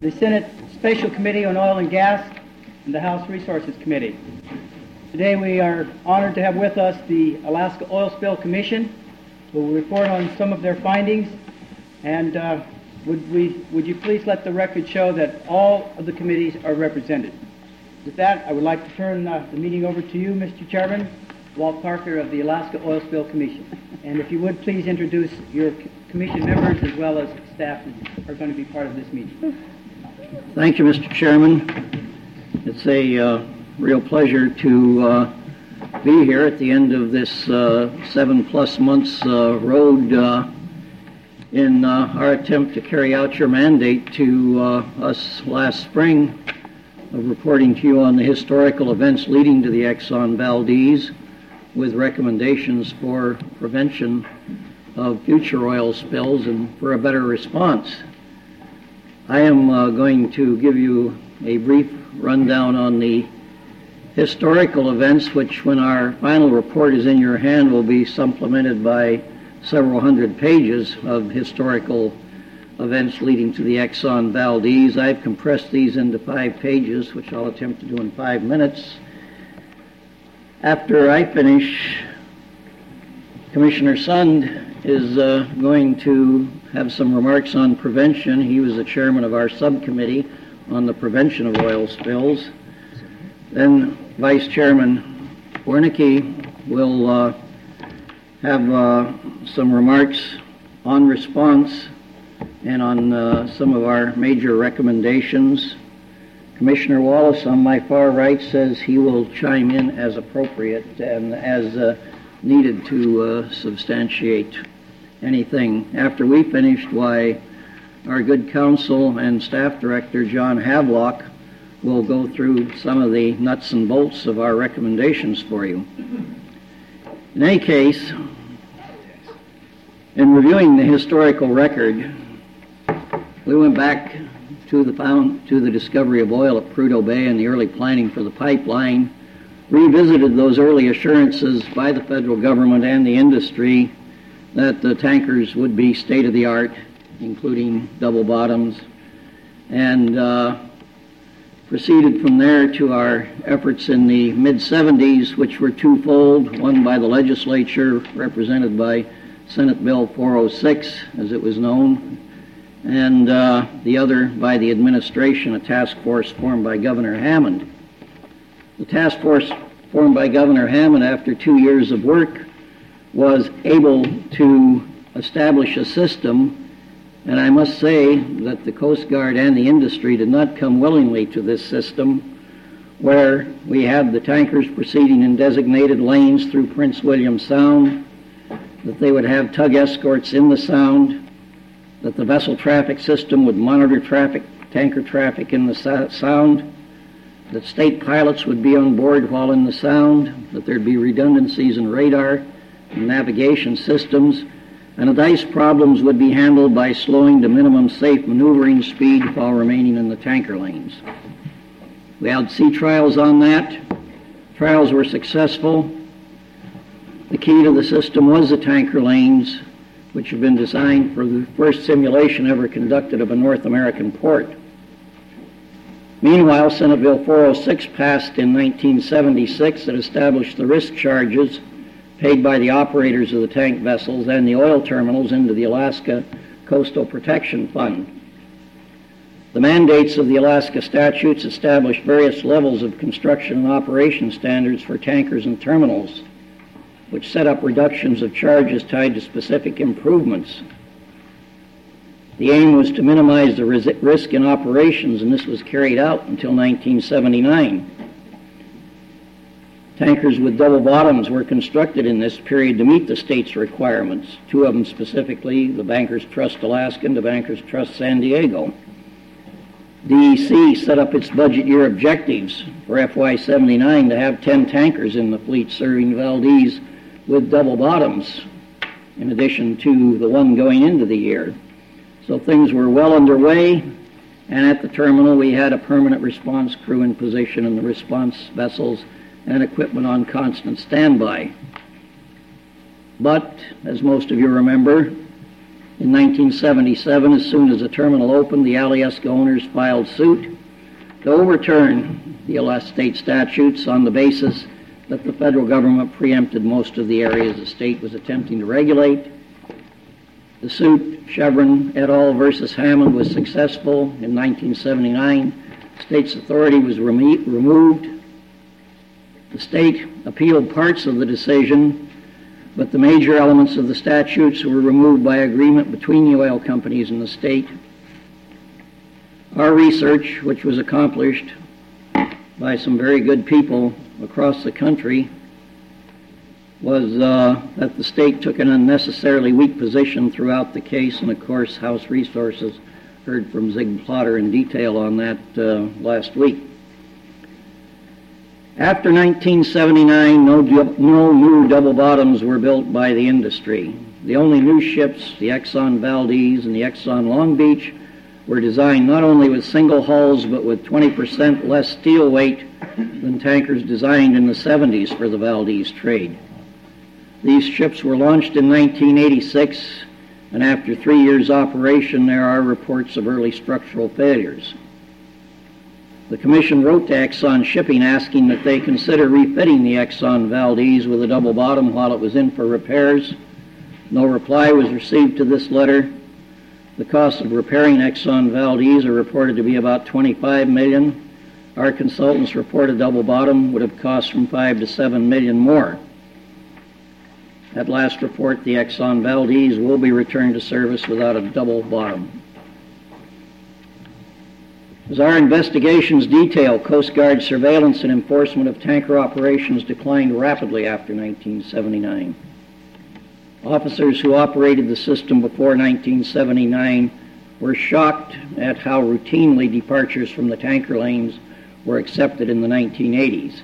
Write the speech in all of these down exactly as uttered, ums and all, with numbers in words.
the Senate Special Committee on Oil and Gas, and the House Resources Committee. Today we are honored to have with us the Alaska Oil Spill Commission, who will report on some of their findings. And uh, would, we, would you please let the record show that all of the committees are represented. With that, I would like to turn uh, the meeting over to you, Mister Chairman, Walt Parker of the Alaska Oil Spill Commission. And if you would, please introduce your commission members as well as staff that are going to be part of this meeting. Thank you, Mister Chairman. It's a uh, real pleasure to uh, be here at the end of this uh, seven-plus months uh, road uh, in uh, our attempt to carry out your mandate to uh, us last spring of reporting to you on the historical events leading to the Exxon Valdez with recommendations for prevention of future oil spills and for a better response. I am uh, going to give you a brief rundown on the historical events, which when our final report is in your hand will be supplemented by several hundred pages of historical events leading to the Exxon Valdez. I've compressed these into five pages, which I'll attempt to do in five minutes. After I finish, Commissioner Sund is uh, going to have some remarks on prevention. He was the chairman of our subcommittee on the prevention of oil spills. Then Vice Chairman Wernicke will uh, have uh, some remarks on response and on uh, some of our major recommendations. Commissioner Wallace on my far right says he will chime in as appropriate and as uh, needed to uh, substantiate anything. After we finished, why, our good counsel and staff director John Havelock will go through some of the nuts and bolts of our recommendations for you. In any case, in reviewing the historical record, we went back to the found, to the discovery of oil at Prudhoe Bay and the early planning for the pipeline, revisited those early assurances by the federal government and the industry that the tankers would be state-of-the-art, including double bottoms, and uh, proceeded from there to our efforts in the mid seventies, which were twofold, one by the legislature, represented by Senate Bill four oh six, as it was known, and uh, the other by the administration, a task force formed by Governor Hammond. The task force formed by Governor Hammond, after two years of work, was able to establish a system, and I must say that the Coast Guard and the industry did not come willingly to this system, where we had the tankers proceeding in designated lanes through Prince William Sound, that they would have tug escorts in the Sound, that the vessel traffic system would monitor traffic, tanker traffic in the Sound, that state pilots would be on board while in the Sound, that there'd be redundancies in radar and navigation systems, and that ice problems would be handled by slowing to minimum safe maneuvering speed while remaining in the tanker lanes. We had sea trials on that. Trials were successful. The key to the system was the tanker lanes, which have been designed for the first simulation ever conducted of a North American port. Meanwhile, Senate Bill four oh six passed in nineteen seventy-six that established the risk charges paid by the operators of the tank vessels and the oil terminals into the Alaska Coastal Protection Fund. The mandates of the Alaska statutes established various levels of construction and operation standards for tankers and terminals, which set up reductions of charges tied to specific improvements. The aim was to minimize the risk in operations, and this was carried out until nineteen seventy-nine. Tankers with double bottoms were constructed in this period to meet the state's requirements, two of them specifically, the Bankers Trust Alaska and the Bankers Trust San Diego. D E C set up its budget year objectives for F Y seventy-nine to have ten tankers in the fleet serving Valdez with double bottoms, in addition to the one going into the year. So things were well underway, and at the terminal we had a permanent response crew in position and the response vessels and equipment on constant standby. But, as most of you remember, In nineteen seventy-seven, as soon as the terminal opened, the Alyeska owners filed suit to overturn the Alaska state statutes on the basis that the federal government preempted most of the areas the state was attempting to regulate. The suit, Chevron et al. Versus Hammond, was successful. In nineteen seventy-nine, state's authority was remo- removed. The state appealed parts of the decision, but the major elements of the statutes were removed by agreement between the oil companies and the state. Our research, which was accomplished by some very good people across the country, was uh, that the state took an unnecessarily weak position throughout the case, and of course House Resources heard from Zig Plotter in detail on that uh, last week. After nineteen seventy-nine, no, no new double bottoms were built by the industry. The only new ships, the Exxon Valdez and the Exxon Long Beach, were designed not only with single hulls but with twenty percent less steel weight than tankers designed in the seventies for the Valdez trade. These ships were launched in nineteen eighty-six, and after three years' operation, there are reports of early structural failures. The Commission wrote to Exxon Shipping asking that they consider refitting the Exxon Valdez with a double bottom while it was in for repairs. No reply was received to this letter. The cost of repairing Exxon Valdez are reported to be about twenty-five million dollars. Our consultants report a double bottom would have cost from five to seven million dollars more. At last report, the Exxon Valdez will be returned to service without a double bottom. As our investigations detail, Coast Guard surveillance and enforcement of tanker operations declined rapidly after nineteen seventy-nine. Officers who operated the system before nineteen seventy-nine were shocked at how routinely departures from the tanker lanes were accepted in the nineteen eighties.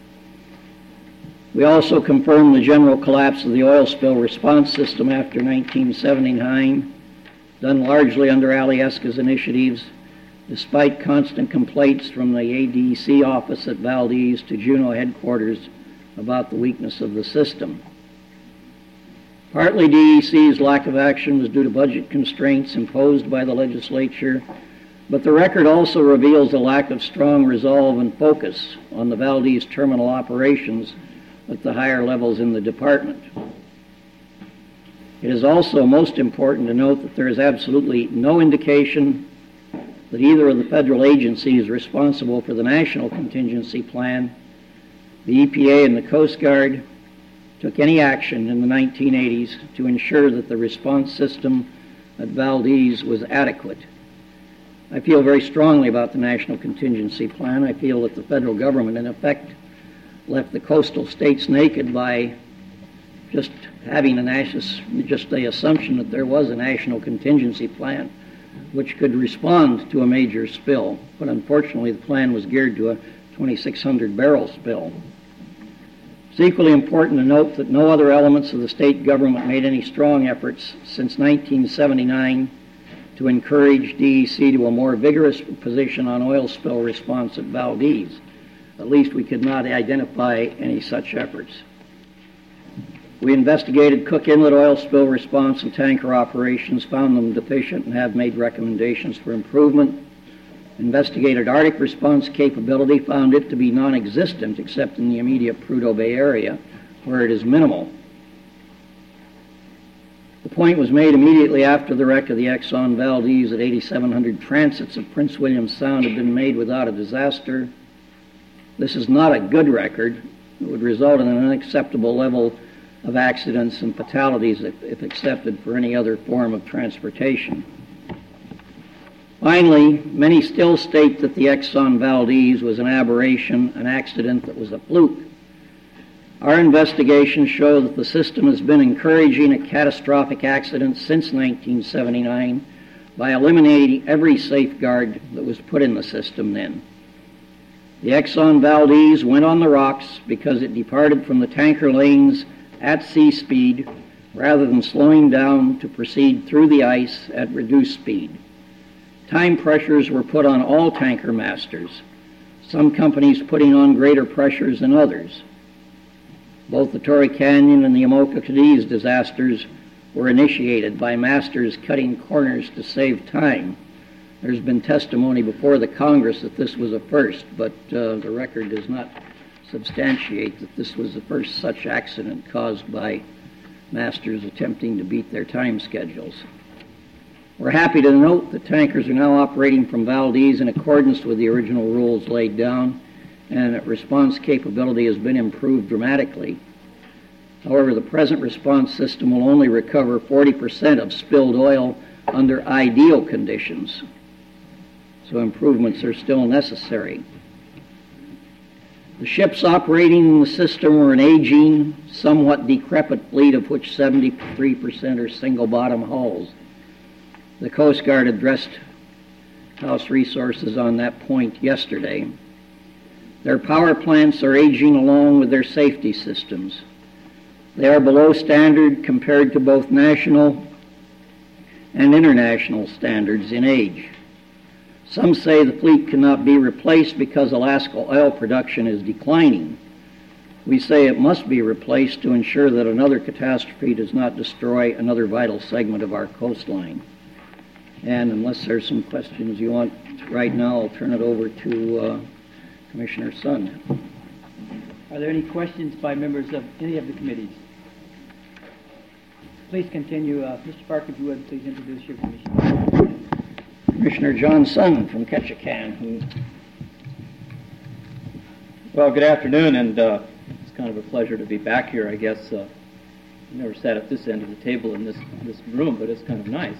We also confirmed the general collapse of the oil spill response system after nineteen seventy-nine, done largely under Alyeska's initiatives, despite constant complaints from the A D C office at Valdez to Juneau headquarters about the weakness of the system. Partly D E C's lack of action was due to budget constraints imposed by the legislature, but the record also reveals a lack of strong resolve and focus on the Valdez terminal operations at the higher levels in the department. It is also most important to note that there is absolutely no indication that either of the federal agencies responsible for the National Contingency Plan, the E P A and the Coast Guard, took any action in the nineteen eighties to ensure that the response system at Valdez was adequate. I feel very strongly about the National Contingency Plan. I feel that the federal government, in effect, left the coastal states naked by just having a national, just the assumption that there was a National Contingency Plan which could respond to a major spill. But unfortunately, the plan was geared to a twenty-six hundred barrel spill. It's equally important to note that no other elements of the state government made any strong efforts since nineteen seventy-nine to encourage D E C to a more vigorous position on oil spill response at Valdez. At least we could not identify any such efforts. We investigated Cook Inlet oil spill response and tanker operations, found them deficient, and have made recommendations for improvement. Investigated Arctic response capability, found it to be non-existent except in the immediate Prudhoe Bay area, where it is minimal. The point was made immediately after the wreck of the Exxon Valdez that eighty-seven hundred transits of Prince William Sound had been made without a disaster. This is not a good record. It would result in an unacceptable level of accidents and fatalities if, if accepted for any other form of transportation. Finally, many still state that the Exxon Valdez was an aberration, an accident that was a fluke. Our investigations show that the system has been encouraging a catastrophic accident since nineteen seventy-nine by eliminating every safeguard that was put in the system then. The Exxon Valdez went on the rocks because it departed from the tanker lanes at sea speed rather than slowing down to proceed through the ice at reduced speed. Time pressures were put on all tanker masters, some companies putting on greater pressures than others. Both the Torrey Canyon and the Amoca Cadiz disasters were initiated by masters cutting corners to save time. There's been testimony before the Congress that this was a first, but uh, the record does not substantiate that this was the first such accident caused by masters attempting to beat their time schedules. We're happy to note that tankers are now operating from Valdez in accordance with the original rules laid down, and that response capability has been improved dramatically. However, the present response system will only recover forty percent of spilled oil under ideal conditions, so improvements are still necessary. The ships operating in the system are an aging, somewhat decrepit fleet, of which seventy-three percent are single-bottom hulls. The Coast Guard addressed House Resources on that point yesterday. Their power plants are aging along with their safety systems. They are below standard compared to both national and international standards in age. Some say the fleet cannot be replaced because Alaska oil production is declining. We say it must be replaced to ensure that another catastrophe does not destroy another vital segment of our coastline. And unless there's some questions you want right now, I'll turn it over to uh, Commissioner Sun. Are there any questions by members of any of the committees? Please continue. Uh, Mister Parker, if you would, please introduce your commission. Commissioner John Sun from Ketchikan. Who... Well, good afternoon, and uh, it's kind of a pleasure to be back here, I guess. Uh, I never sat at this end of the table in this, this room, but it's kind of nice.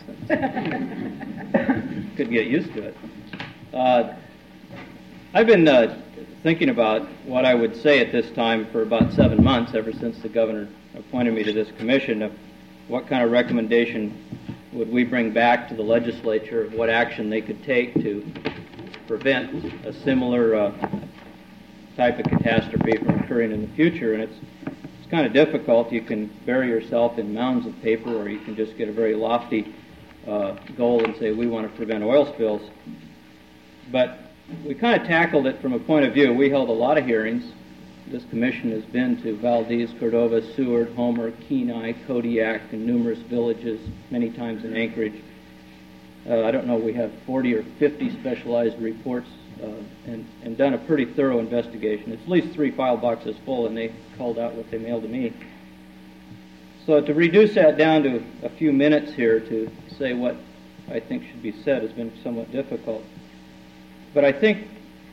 Could get used to it. Uh, I've been uh, thinking about what I would say at this time for about seven months, ever since the governor appointed me to this commission, of what kind of recommendation would we bring back to the legislature, what action they could take to prevent a similar uh, type of catastrophe from occurring in the future. And it's it's kind of difficult. You can bury yourself in mounds of paper, or you can just get a very lofty uh, goal and say, we want to prevent oil spills. But we kind of tackled it from a point of view. We held a lot of hearings. This commission has been to Valdez, Cordova, Seward, Homer, Kenai, Kodiak, and numerous villages, many times in Anchorage. Uh, I don't know, we have forty or fifty specialized reports uh, and, and done a pretty thorough investigation. It's at least three file boxes full, and they called out what they mailed to me. So to reduce that down to a few minutes here to say what I think should be said has been somewhat difficult. But I think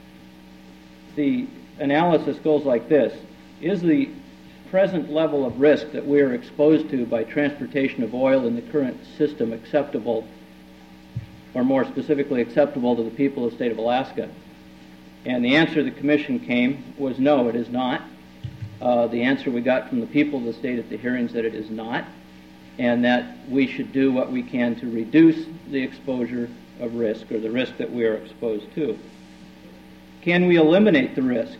the analysis goes like this. Is the present level of risk that we are exposed to by transportation of oil in the current system acceptable, or more specifically acceptable to the people of the state of Alaska? And the answer the commission came was no, it is not. Uh, the answer we got from the people of the state at the hearings that it is not, and that we should do what we can to reduce the exposure of risk, or the risk that we are exposed to. Can we eliminate the risk?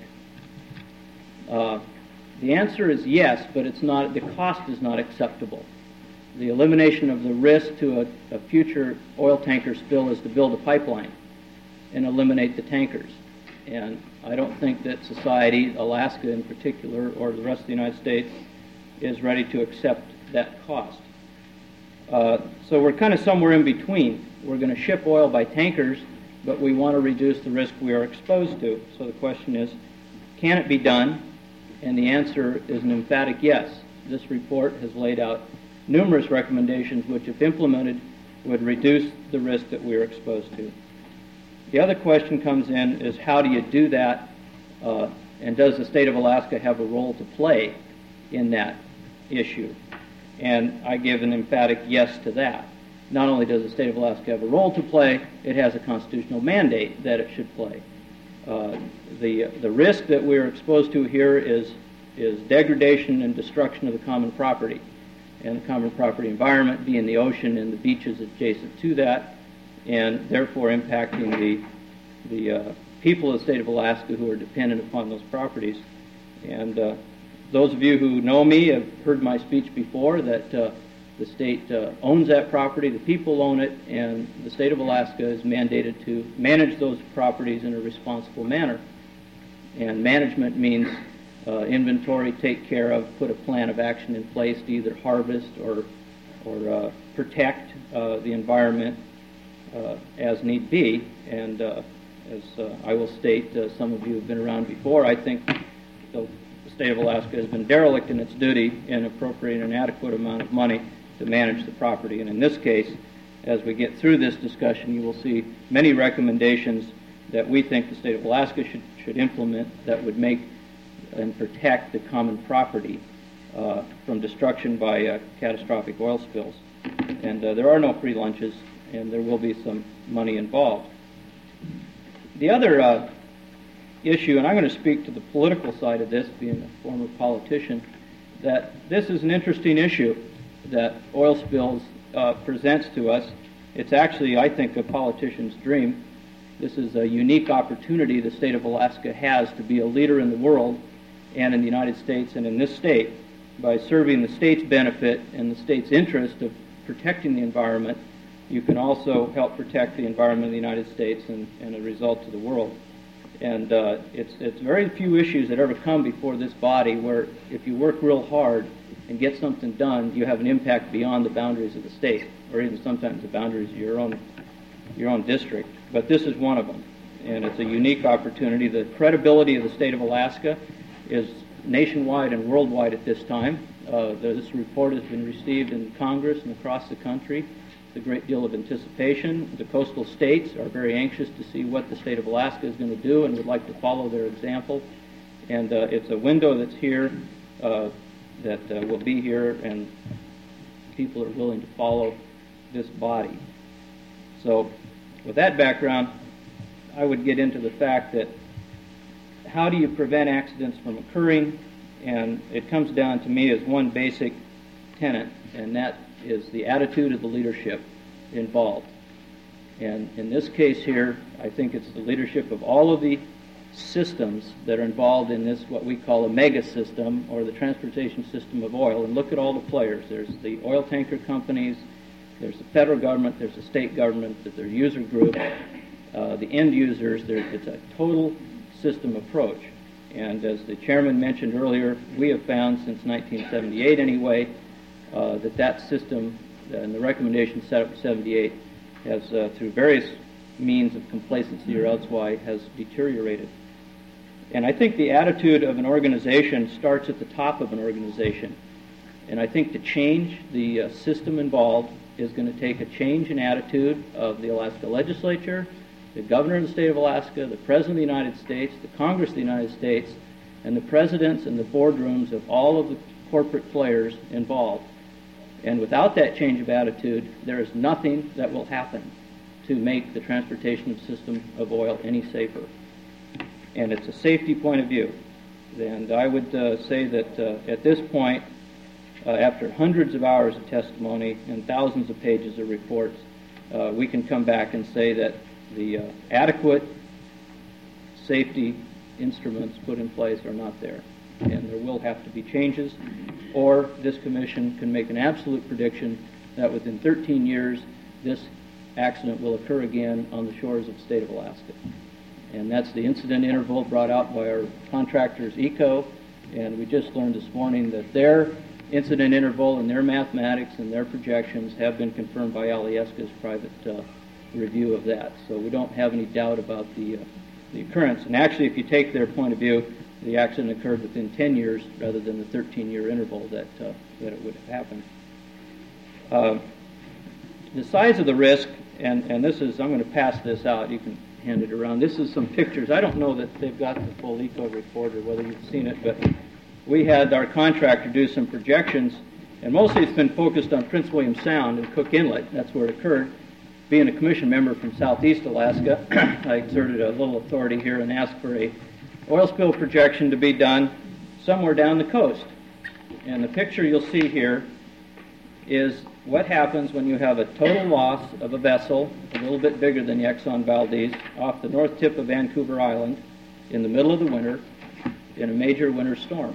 Uh, the answer is yes, but it's not. The cost is not acceptable. The elimination of the risk to a, a future oil tanker spill is to build a pipeline and eliminate the tankers. And I don't think that society, Alaska in particular, or the rest of the United States, is ready to accept that cost. Uh, so we're kind of somewhere in between. We're going to ship oil by tankers, but we want to reduce the risk we are exposed to. So the question is, can it be done? And the answer is an emphatic yes. This report has laid out numerous recommendations which, if implemented, would reduce the risk that we are exposed to. The other question comes in is, how do you do that, uh, and does the state of Alaska have a role to play in that issue? And I give an emphatic yes to that. Not only does the state of Alaska have a role to play, it has a constitutional mandate that it should play. Uh, the the risk that we are exposed to here is is degradation and destruction of the common property, and the common property environment being the ocean and the beaches adjacent to that, and therefore impacting the the uh, people of the state of Alaska who are dependent upon those properties. And uh, those of you who know me have heard my speech before that uh, the state uh, owns that property, the people own it, and the state of Alaska is mandated to manage those properties in a responsible manner. And management means uh, inventory, take care of, put a plan of action in place to either harvest or or uh, protect uh, the environment uh, as need be. And uh, as uh, I will state, uh, some of you have been around before, I think the state of Alaska has been derelict in its duty in appropriating an adequate amount of money to manage the property. And in this case, as we get through this discussion, you will see many recommendations that we think the state of Alaska should, should implement that would make and protect the common property uh, from destruction by uh, catastrophic oil spills. And uh, there are no free lunches, and there will be some money involved. The other uh, issue, and I'm going to speak to the political side of this, being a former politician, that this is an interesting issue that oil spills uh, presents to us. It's actually, I think, a politician's dream. This is a unique opportunity the state of Alaska has to be a leader in the world and in the United States and in this state by serving the state's benefit and the state's interest of protecting the environment. You can also help protect the environment of the United States and, and a result to the world. And uh, it's, it's very few issues that ever come before this body where if you work real hard and get something done, you have an impact beyond the boundaries of the state, or even sometimes the boundaries of your own, your own district. But this is one of them, and it's a unique opportunity. The credibility of the state of Alaska is nationwide and worldwide at this time. Uh, this report has been received in Congress and across the country with a great deal of anticipation. The coastal states are very anxious to see what the state of Alaska is going to do and would like to follow their example. And uh, it's a window that's here uh, that uh, will be here, and people are willing to follow this body. So with that background, I would get into the fact that how do you prevent accidents from occurring? And it comes down to me as one basic tenet, and that is the attitude of the leadership involved. And in this case here, I think it's the leadership of all of the systems that are involved in this, what we call a mega system, or the transportation system of oil. And look at all the players. There's the oil tanker companies, there's the federal government, there's the state government, there's their user group, uh, the end users. There, it's a total system approach. And as the chairman mentioned earlier, we have found since nineteen seventy-eight anyway, uh, that that system, uh, and the recommendation set up for seventy-eight, has, uh, through various means of complacency or elsewise, has deteriorated. And I think the attitude of an organization starts at the top of an organization. And I think to change the uh, system involved is going to take a change in attitude of the Alaska legislature, the governor of the state of Alaska, the president of the United States, the Congress of the United States, and the presidents and the boardrooms of all of the corporate players involved. And without that change of attitude, there is nothing that will happen to make the transportation system of oil any safer. And it's a safety point of view. And I would uh, say that uh, at this point, uh, after hundreds of hours of testimony and thousands of pages of reports, uh, we can come back and say that the uh, adequate safety instruments put in place are not there. And there will have to be changes, or this commission can make an absolute prediction that within thirteen years, this accident will occur again on the shores of the state of Alaska. And that's the incident interval brought out by our contractors, ECO, and we just learned this morning that their incident interval and their mathematics and their projections have been confirmed by Alyeska's private uh, review of that. So we don't have any doubt about the, uh, the occurrence. And actually, if you take their point of view, the accident occurred within ten years rather than the thirteen-year interval that, uh, that it would have happened. Uh, the size of the risk, and, and this is, I'm going to pass this out, you can hand it around. This is some pictures. I don't know that they've got the full ECO report or whether you've seen it, but we had our contractor do some projections, and mostly it's been focused on Prince William Sound and Cook Inlet. That's where it occurred. Being a commission member from southeast Alaska, I exerted a little authority here and asked for a oil spill projection to be done somewhere down the coast. And the picture you'll see here is what happens when you have a total loss of a vessel a little bit bigger than the Exxon Valdez off the north tip of Vancouver Island in the middle of the winter in a major winter storm.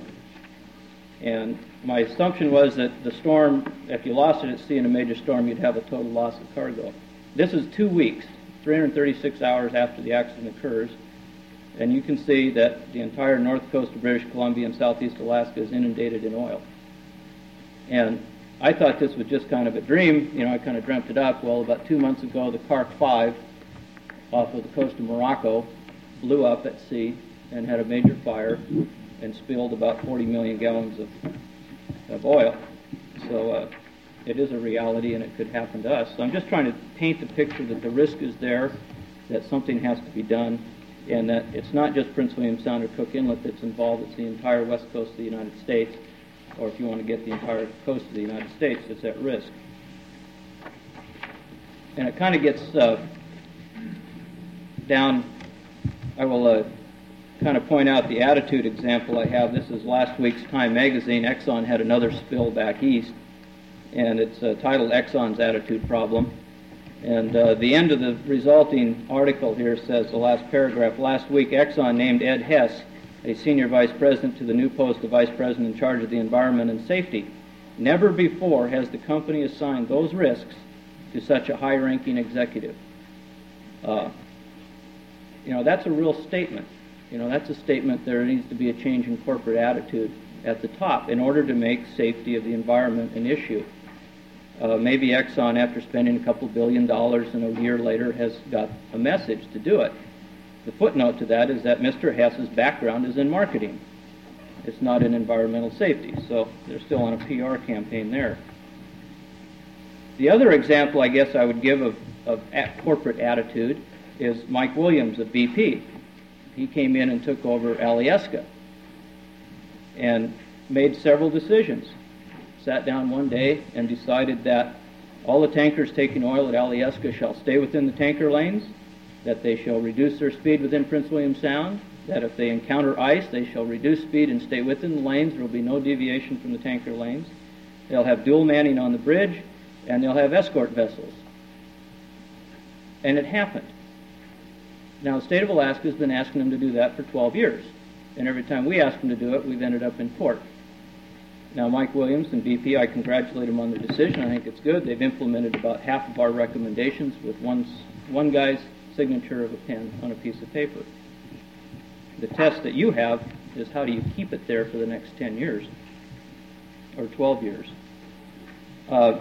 And my assumption was that the storm, if you lost it at sea in a major storm, you'd have a total loss of cargo. This is two weeks, three hundred thirty-six hours after the accident occurs, and you can see that the entire north coast of British Columbia and southeast Alaska is inundated in oil. And I thought this was just kind of a dream. You know, I kind of dreamt it up. Well, about two months ago, the Kark five off of the coast of Morocco blew up at sea and had a major fire and spilled about forty million gallons of, of oil. So uh, it is a reality, and it could happen to us. So I'm just trying to paint the picture that the risk is there, that something has to be done, and that it's not just Prince William Sound or Cook Inlet that's involved. It's the entire west coast of the United States, or if you want to get the entire coast of the United States, that's at risk. And it kind of gets uh, down, I will uh, kind of point out the attitude example I have. This is last week's Time magazine. Exxon had another spill back east, and it's uh, titled Exxon's Attitude Problem. And uh, the end of the resulting article here says, the last paragraph, last week Exxon named Ed Hess, a senior vice president, to the new post of vice president in charge of the environment and safety. Never before has the company assigned those risks to such a high-ranking executive. Uh, you know, that's a real statement. You know, that's a statement there needs to be a change in corporate attitude at the top in order to make safety of the environment an issue. Uh, maybe Exxon, after spending a couple billion dollars and a year later, has got a message to do it. The footnote to that is that Mister Hess's background is in marketing. It's not in environmental safety, so they're still on a P R campaign there. The other example I guess I would give of, of at corporate attitude is Mike Williams of B P. He came in and took over Alyeska and made several decisions. Sat down one day and decided that all the tankers taking oil at Alyeska shall stay within the tanker lanes, that they shall reduce their speed within Prince William Sound, that if they encounter ice, they shall reduce speed and stay within the lanes. There will be no deviation from the tanker lanes. They'll have dual manning on the bridge, and they'll have escort vessels. And it happened. Now, the state of Alaska has been asking them to do that for twelve years, and every time we ask them to do it, we've ended up in court. Now, Mike Williams and B P, I congratulate them on the decision. I think it's good. They've implemented about half of our recommendations with one, one guy's signature of a pen on a piece of paper. The test that you have is how do you keep it there for the next ten years or twelve years. Uh,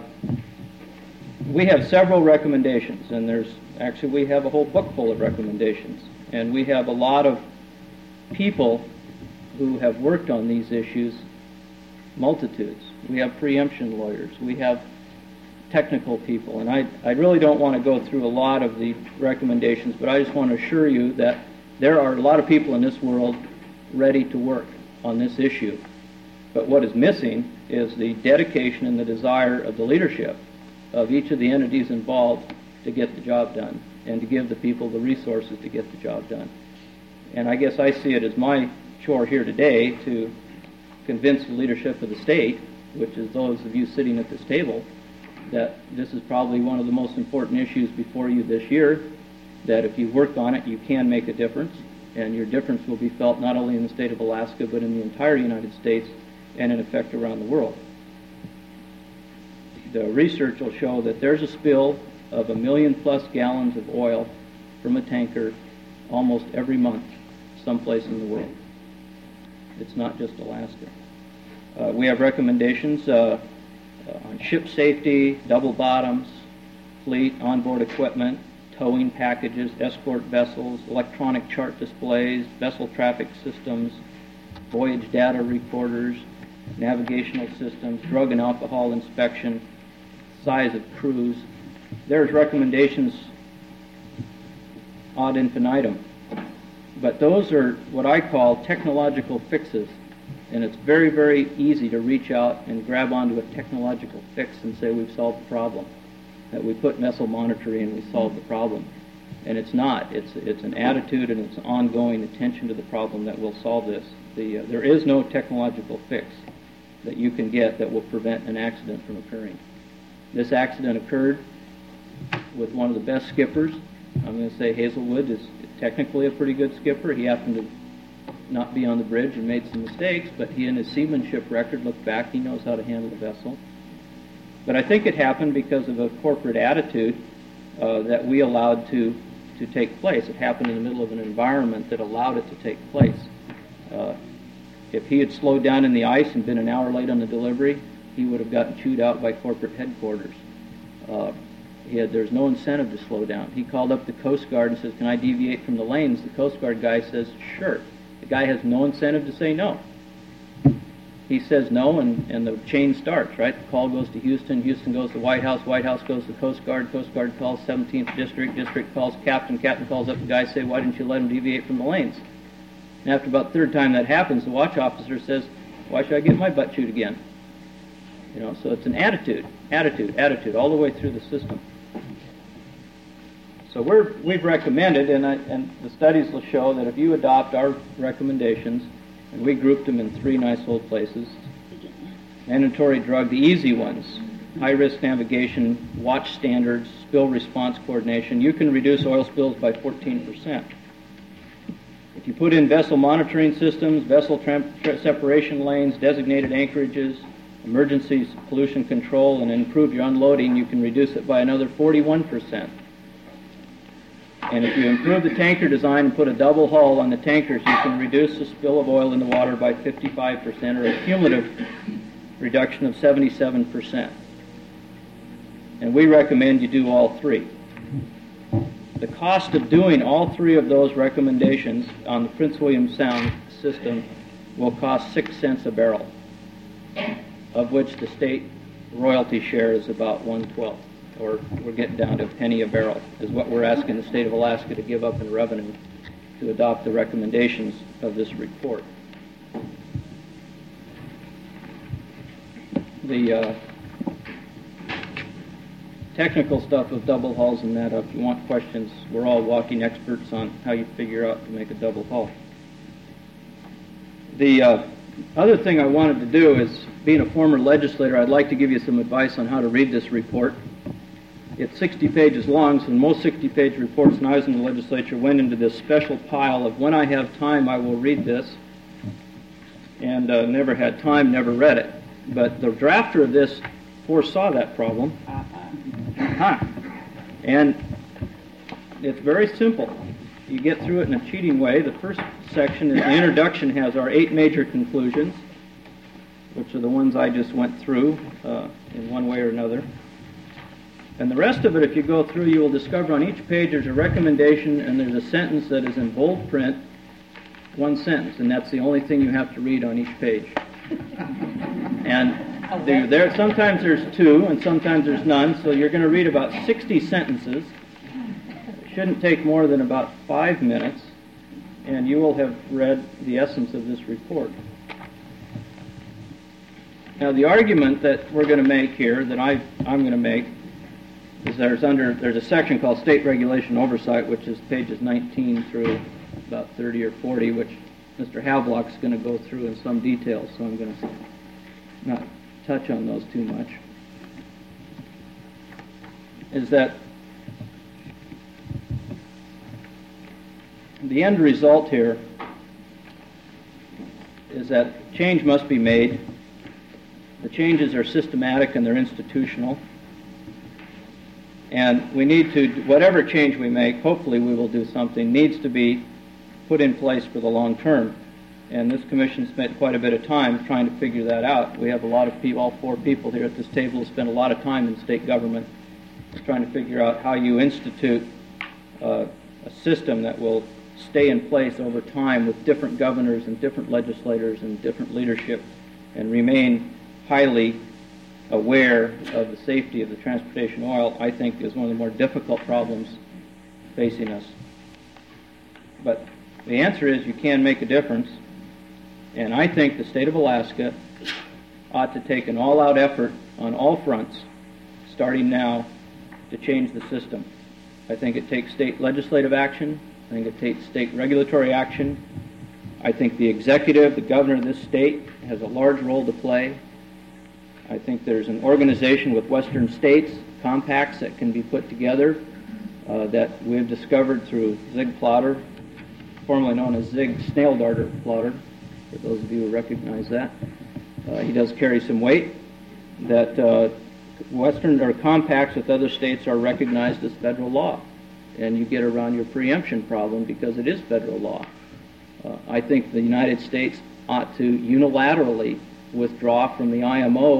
we have several recommendations, and there's actually we have a whole book full of recommendations, and we have a lot of people who have worked on these issues, multitudes. We have preemption lawyers. We have technical people, and I, I really don't want to go through a lot of the recommendations, but I just want to assure you that there are a lot of people in this world ready to work on this issue. But what is missing is the dedication and the desire of the leadership of each of the entities involved to get the job done and to give the people the resources to get the job done. And I guess I see it as my chore here today to convince the leadership of the state, which is those of you sitting at this table, that this is probably one of the most important issues before you this year, that if you work on it, you can make a difference, and your difference will be felt not only in the state of Alaska, but in the entire United States, and in effect around the world. The research will show that there's a spill of a million plus gallons of oil from a tanker almost every month someplace in the world. It's not just Alaska. Uh, we have recommendations uh, uh, on ship safety, double bottoms, fleet, onboard equipment, towing packages, escort vessels, electronic chart displays, vessel traffic systems, voyage data recorders, navigational systems, drug and alcohol inspection, size of crews. There's recommendations ad infinitum. But those are what I call technological fixes. And it's very, very easy to reach out and grab onto a technological fix and say we've solved the problem, that we put vessel monitoring and we solved the problem. And it's not. It's, it's an attitude and it's ongoing attention to the problem that will solve this. The, uh, there is no technological fix that you can get that will prevent an accident from occurring. This accident occurred with one of the best skippers. I'm going to say Hazelwood is technically a pretty good skipper. He happened to not be on the bridge and made some mistakes, but he in his seamanship record looked back, he knows how to handle the vessel. But I think it happened because of a corporate attitude uh, that we allowed to, to take place. It happened in the middle of an environment that allowed it to take place. Uh, if he had slowed down in the ice and been an hour late on the delivery, he would have gotten chewed out by corporate headquarters. Uh, he had, there's no incentive to slow down. He called up the Coast Guard and says, can I deviate from the lanes? The Coast Guard guy says, sure. The guy has no incentive to say no. He says no, and, and the chain starts, right? The call goes to Houston, Houston goes to White House, White House goes to Coast Guard, Coast Guard calls seventeenth District, District calls Captain, Captain calls up the guy, say, why didn't you let him deviate from the lanes? And after about the third time that happens, the watch officer says, why should I get my butt chewed again? You know, so it's an attitude, attitude, attitude, all the way through the system. So we're, we've recommended, and, I, and the studies will show that if you adopt our recommendations, and we grouped them in three nice old places, mandatory drug, the easy ones, high-risk navigation, watch standards, spill response coordination, you can reduce oil spills by fourteen percent. If you put in vessel monitoring systems, vessel tra- separation lanes, designated anchorages, emergency pollution control, and improve your unloading, you can reduce it by another forty-one percent. And if you improve the tanker design and put a double hull on the tankers, you can reduce the spill of oil in the water by fifty-five percent, or a cumulative reduction of seventy-seven percent. And we recommend you do all three. The cost of doing all three of those recommendations on the Prince William Sound system will cost six cents a barrel, of which the state royalty share is about one twelfth, or we're getting down to a penny a barrel, is what we're asking the state of Alaska to give up in revenue to adopt the recommendations of this report. The uh, technical stuff of double hulls and that, if you want questions, we're all walking experts on how you figure out to make a double hull. The uh, other thing I wanted to do is, being a former legislator, I'd like to give you some advice on how to read this report. It's sixty pages long, so most sixty-page reports when I was in the legislature went into this special pile of, when I have time, I will read this, and uh, never had time, never read it. But the drafter of this foresaw that problem. Uh-huh. And it's very simple. You get through it in a cheating way. The first section, in the introduction, has our eight major conclusions, which are the ones I just went through uh, in one way or another. And the rest of it, if you go through, you will discover on each page there's a recommendation and there's a sentence that is in bold print, one sentence, and that's the only thing you have to read on each page. And there, there, sometimes there's two and sometimes there's none, so you're going to read about sixty sentences. It shouldn't take more than about five minutes, and you will have read the essence of this report. Now, the argument that we're going to make here, that I, I'm going to make, is there's under there's a section called State Regulation Oversight, which is pages nineteen through about thirty or forty, which Mister Havelock's going to go through in some detail, so I'm going to not touch on those too much. Is that the end result here is that change must be made. The changes are systematic and they're institutional. And we need to, whatever change we make, hopefully we will do something, needs to be put in place for the long term. And this commission spent quite a bit of time trying to figure that out. We have a lot of people, all four people here at this table, who spend a lot of time in state government trying to figure out how you institute uh, a system that will stay in place over time with different governors and different legislators and different leadership and remain highly aware of the safety of the transportation oil, I think is one of the more difficult problems facing us. But the answer is you can make a difference, and I think the state of Alaska ought to take an all-out effort on all fronts, starting now, to change the system. I think it takes state legislative action. I think it takes state regulatory action. I think the executive, the governor of this state, has a large role to play. I think there's an organization with western states, compacts that can be put together uh, that we've discovered through Zig Plotter, formerly known as Zig Snail Darter Plotter, for those of you who recognize that. Uh, he does carry some weight. That uh, western or compacts with other states are recognized as federal law, and you get around your preemption problem because it is federal law. Uh, I think the United States ought to unilaterally withdraw from the I M O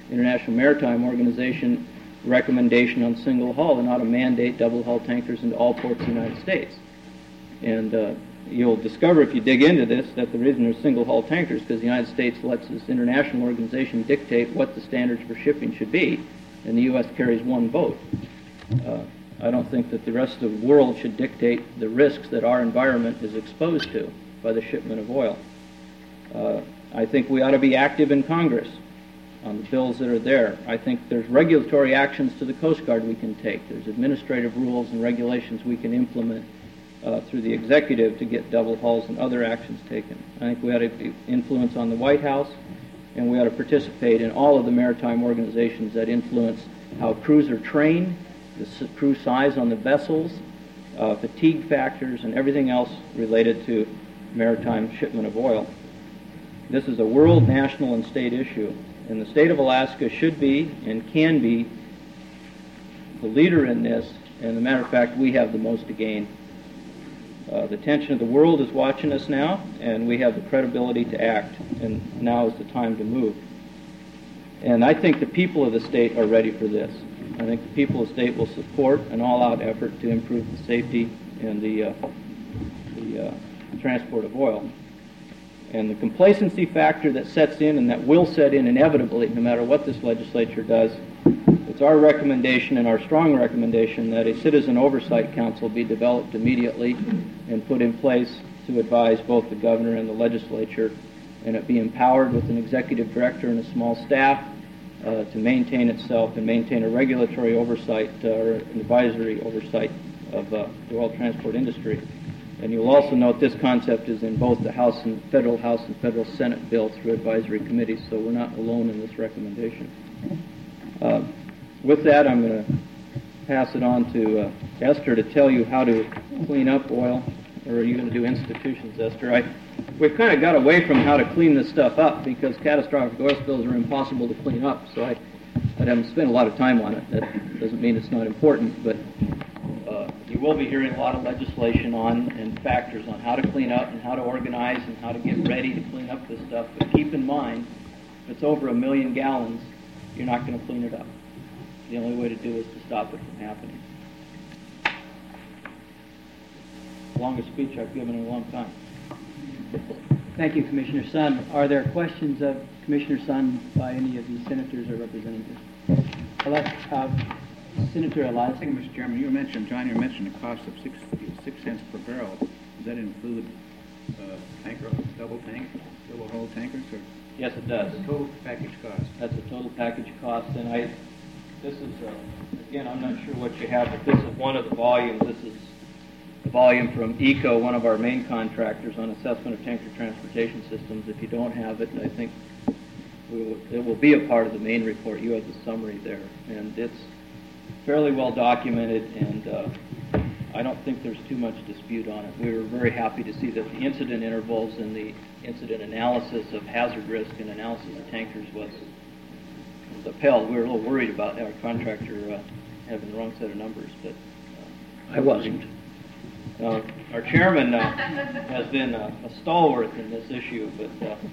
International Maritime Organization recommendation on single hull and not to mandate double hull tankers into all ports of the United States. And uh, you'll discover if you dig into this that the reason there's single hull tankers is because the United States lets this international organization dictate what the standards for shipping should be, and the U S carries one boat. Uh, I don't think that the rest of the world should dictate the risks that our environment is exposed to by the shipment of oil. Uh, I think we ought to be active in Congress on the bills that are there. I think there's regulatory actions to the Coast Guard we can take. There's administrative rules and regulations we can implement uh, through the executive to get double hulls and other actions taken. I think we ought to influence on the White House, and we ought to participate in all of the maritime organizations that influence how crews are trained, the crew size on the vessels, uh, fatigue factors, and everything else related to maritime shipment of oil. This is a world, national, and state issue, and the state of Alaska should be and can be the leader in this, and as a matter of fact, we have the most to gain. Uh, the attention of the world is watching us now, and we have the credibility to act, and now is the time to move. And I think the people of the state are ready for this. I think the people of the state will support an all-out effort to improve the safety and the, uh, the uh, transport of oil. And the complacency factor that sets in and that will set in inevitably, no matter what this legislature does, it's our recommendation and our strong recommendation that a citizen oversight council be developed immediately and put in place to advise both the governor and the legislature, and it be empowered with an executive director and a small staff uh, to maintain itself and maintain a regulatory oversight uh, or an advisory oversight of uh, the oil transport industry. And you'll also note this concept is in both the House and Federal House and Federal Senate bill through advisory committees, so we're not alone in this recommendation. Uh, with that, I'm going to pass it on to uh, Esther to tell you how to clean up oil, or are you going to do institutions, Esther? I, we've kind of got away from how to clean this stuff up because catastrophic oil spills are impossible to clean up, so I, I haven't spent a lot of time on it. That doesn't mean it's not important, but uh, you will be hearing a lot of legislation on and factors on how to clean up and how to organize and how to get ready to clean up this stuff. But keep in mind, if it's over a million gallons, you're not going to clean it up. The only way to do it is to stop it from happening. Longest speech I've given in a long time. Thank you, Commissioner Sun. Are there questions of Commissioner Sun by any of the senators or representatives? Uh, Senator Elias. Thank you, Mister Chairman. You mentioned, John, you mentioned a cost of six, six cents per barrel. Does that include uh, tanker, double tank, double hull tankers? Or? Yes, it does. The total package cost. That's the total package cost, and I, this is, uh, again, I'm not sure what you have, but this is one of the volumes. This is the volume from ECO, one of our main contractors on assessment of tanker transportation systems. If you don't have it, I think we will, it will be a part of the main report. You have the summary there, and it's fairly well documented, and uh, I don't think there's too much dispute on it. We were very happy to see that the incident intervals and the incident analysis of hazard risk and analysis of tankers was, was upheld. We were a little worried about our contractor uh, having the wrong set of numbers, but uh, I wasn't. Uh, our chairman uh, has been uh, a stalwart in this issue, but uh,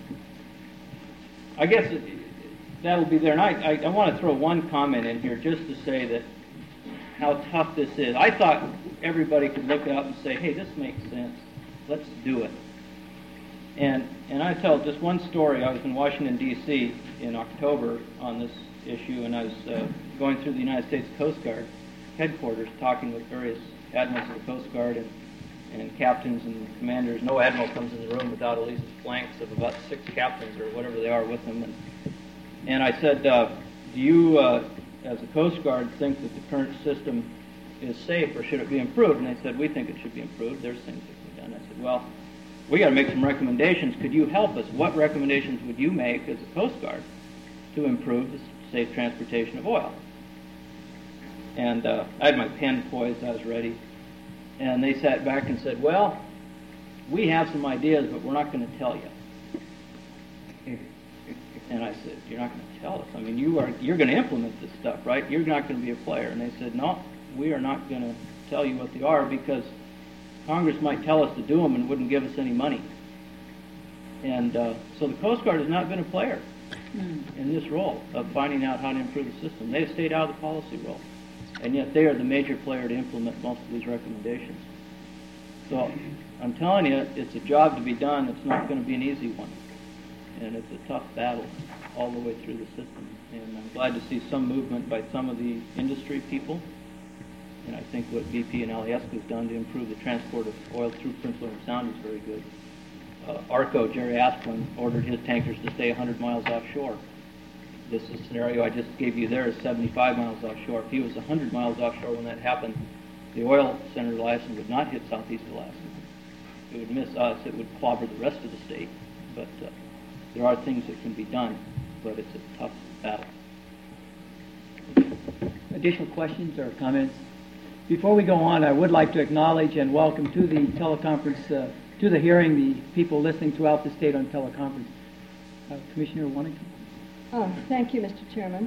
I guess it, that'll be there. And I, I, I want to throw one comment in here just to say that how tough this is. I thought everybody could look up and say, hey, this makes sense. Let's do it. And and I tell just one story. I was in Washington, D C in October on this issue, and I was uh, going through the United States Coast Guard headquarters talking with various admirals of the Coast Guard and, and captains and commanders. No admiral comes in the room without at least flanks of about six captains or whatever they are with them. And, and I said, uh, do you, uh, as a Coast Guard, think that the current system is safe or should it be improved? And they said, we think it should be improved. There's things that can be done. I said, well, we got to make some recommendations. Could you help us? What recommendations would you make as a Coast Guard to improve the safe transportation of oil? And uh, I had my pen poised. I was ready. And they sat back and said, well, we have some ideas, but we're not going to tell you. And I said, you're not going to tell us? I mean, you are, you're going to implement this stuff, right? You're not going to be a player. And they said, no, we are not going to tell you what they are because Congress might tell us to do them and wouldn't give us any money. And uh, so the Coast Guard has not been a player in this role of finding out how to improve the system. They've stayed out of the policy role, and yet they are the major player to implement most of these recommendations. So I'm telling you, it's a job to be done. It's not going to be an easy one, and it's a tough battle all the way through the system. And I'm glad to see some movement by some of the industry people. And I think what B P and Alyeska has done to improve the transport of oil through Prince William Sound is very good. Uh, ARCO, Jerry Asplin, ordered his tankers to stay one hundred miles offshore. This is scenario I just gave you there is seventy-five miles offshore. If he was one hundred miles offshore when that happened, the oil center of Alaska would not hit southeast Alaska. It would miss us. It would clobber the rest of the state. But uh, there are things that can be done, but it's a tough battle. Additional questions or comments? Before we go on, I would like to acknowledge and welcome to the teleconference, uh, to the hearing, the people listening throughout the state on teleconference. Uh, Commissioner Wannick. Oh, thank you, Mister Chairman.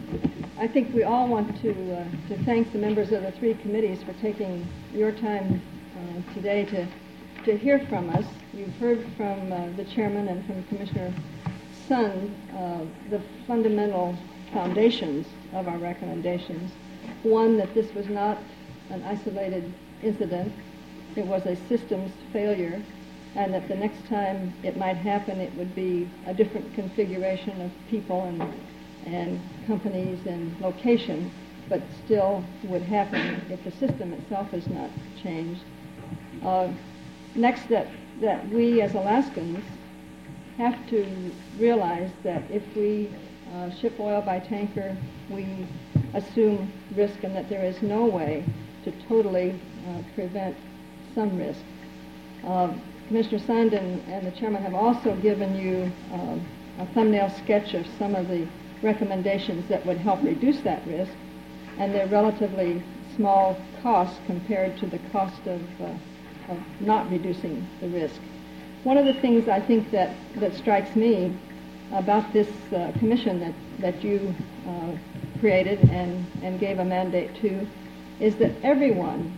I think we all want to uh, to thank the members of the three committees for taking your time uh, today to to hear from us. You've heard from uh, the chairman and from Commissioner Sun uh, the fundamental foundations of our recommendations. One, that this was not an isolated incident. It was a systems failure, and that the next time it might happen, it would be a different configuration of people and, and companies and location, but still would happen if the system itself is not changed. Uh, next, that, that we as Alaskans have to realize that if we uh, ship oil by tanker, we assume risk, and that there is no way to totally uh, prevent some risk. Uh, Commissioner Sandin and the chairman have also given you uh, a thumbnail sketch of some of the recommendations that would help reduce that risk, and they're relatively small costs compared to the cost of, uh, of not reducing the risk. One of the things I think that, that strikes me about this uh, commission that, that you uh, created and, and gave a mandate to is that everyone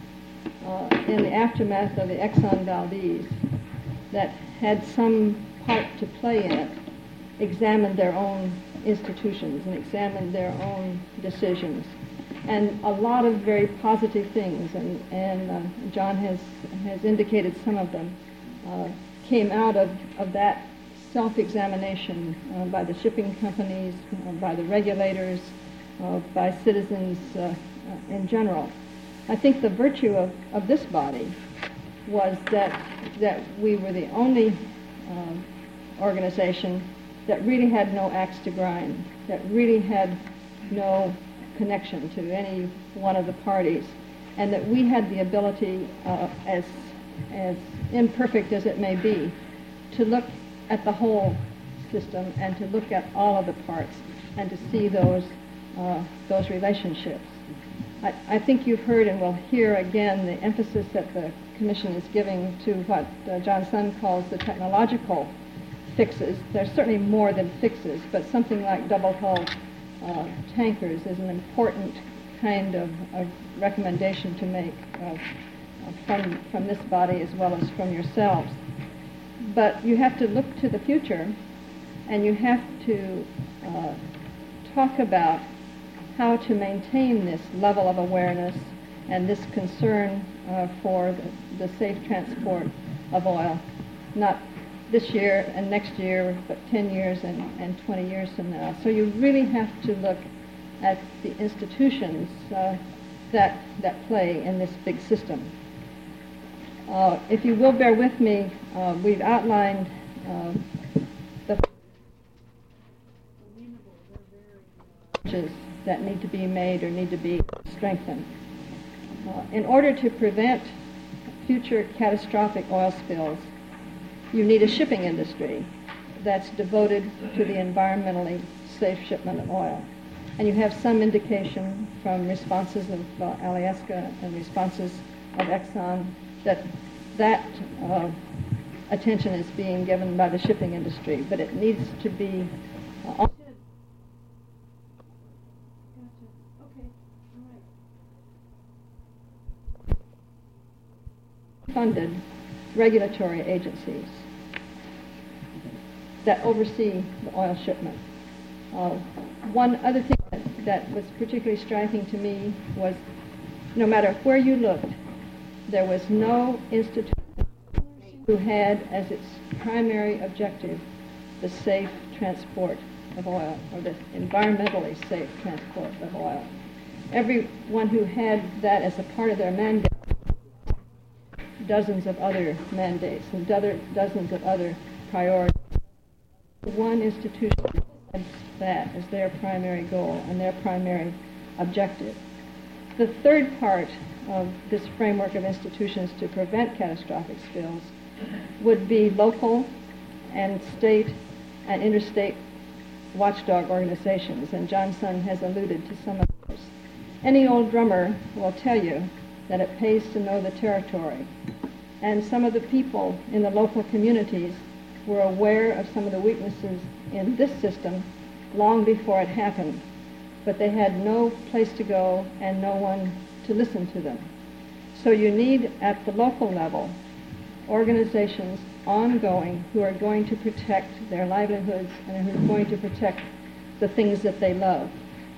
uh, in the aftermath of the Exxon Valdez that had some part to play in it examined their own institutions and examined their own decisions. And a lot of very positive things, and, and uh, John has, has indicated some of them, uh, came out of, of that self-examination uh, by the shipping companies, uh, by the regulators, uh, by citizens uh, uh, in general. I think the virtue of, of this body was that, that we were the only um, organization that really had no axe to grind, that really had no connection to any one of the parties, and that we had the ability, uh, as, as imperfect as it may be, to look at the whole system and to look at all of the parts and to see those, uh, those relationships. I, I think you've heard and will hear again the emphasis that the Commission is giving to what uh, John Sun calls the technological fixes. There's certainly more than fixes, but something like double-hull uh, tankers is an important kind of, of recommendation to make uh, from, from this body as well as from yourselves. But you have to look to the future, and you have to uh, talk about how to maintain this level of awareness and this concern uh, for the, the safe transport of oil, not this year and next year, but ten years and, and twenty years from now. So you really have to look at the institutions uh, that, that play in this big system. Uh, if you will bear with me, uh, we've outlined uh, the changes that need to be made or need to be strengthened. Uh, in order to prevent future catastrophic oil spills, you need a shipping industry that's devoted to the environmentally safe shipment of oil. And you have some indication from responses of uh, Alyeska and responses of Exxon that that uh, attention is being given by the shipping industry, but it needs to be uh, funded regulatory agencies. that oversee the oil shipment. Uh, one other thing that, that was particularly striking to me was no matter where you looked, there was no institution who had as its primary objective the safe transport of oil, or the environmentally safe transport of oil. Everyone who had that as a part of their mandate, dozens of other mandates and do- dozens of other priorities. One institution had that as their primary goal and their primary objective. The third part of this framework of institutions to prevent catastrophic spills would be local and state and interstate watchdog organizations, and Johnson has alluded to some of those. Any old drummer will tell you that it pays to know the territory, and some of the people in the local communities were aware of some of the weaknesses in this system long before it happened, but they had no place to go and no one to listen to them. So you need, at the local level, organizations ongoing who are going to protect their livelihoods and who are going to protect the things that they love.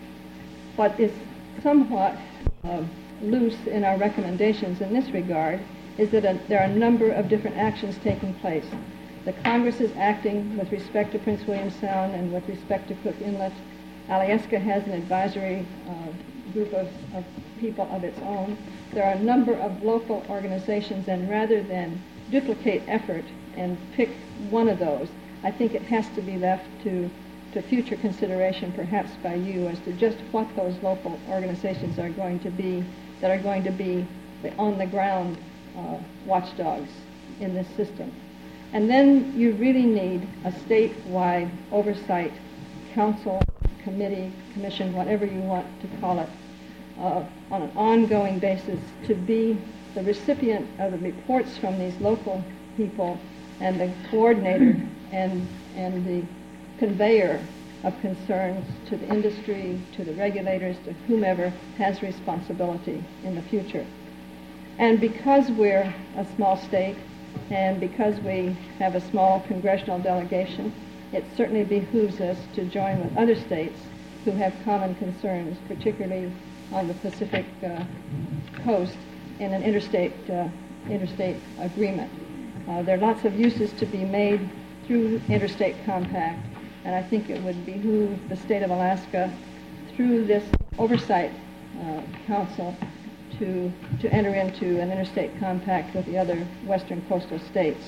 What is somewhat uh, loose in our recommendations in this regard is that a, there are a number of different actions taking place. The Congress is acting with respect to Prince William Sound and with respect to Cook Inlet. Alyeska has an advisory uh, group of, of people of its own. There are a number of local organizations, and rather than duplicate effort and pick one of those, I think it has to be left to, to future consideration, perhaps by you, as to just what those local organizations are going to be, that are going to be the on-the-ground uh, watchdogs in this system. And then you really need a statewide oversight council, committee, commission, whatever you want to call it, uh, on an ongoing basis to be the recipient of the reports from these local people and the coordinator and, and the conveyor of concerns to the industry, to the regulators, to whomever has responsibility in the future. And because we're a small state and because we have a small congressional delegation, it certainly behooves us to join with other states who have common concerns, particularly on the Pacific uh, coast, in an interstate uh, interstate agreement. Uh, there are lots of uses to be made through interstate compact, and I think it would behoove the state of Alaska, through this oversight uh, council, to to enter into an interstate compact with the other western coastal states.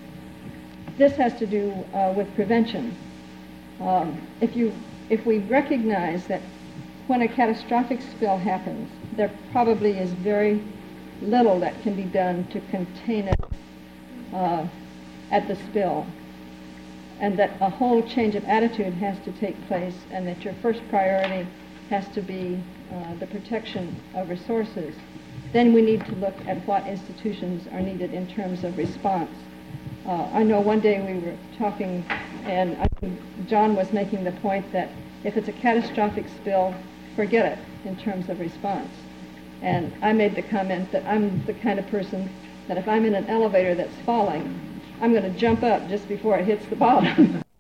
This has to do uh, with prevention. Um, if you if we recognize that when a catastrophic spill happens, there probably is very little that can be done to contain it uh, at the spill, and that a whole change of attitude has to take place, and that your first priority has to be uh, the protection of resources, then we need to look at what institutions are needed in terms of response. Uh, I know one day we were talking, and I think John was making the point that if it's a catastrophic spill, forget it in terms of response. And I made the comment that I'm the kind of person that if I'm in an elevator that's falling, I'm going to jump up just before it hits the bottom.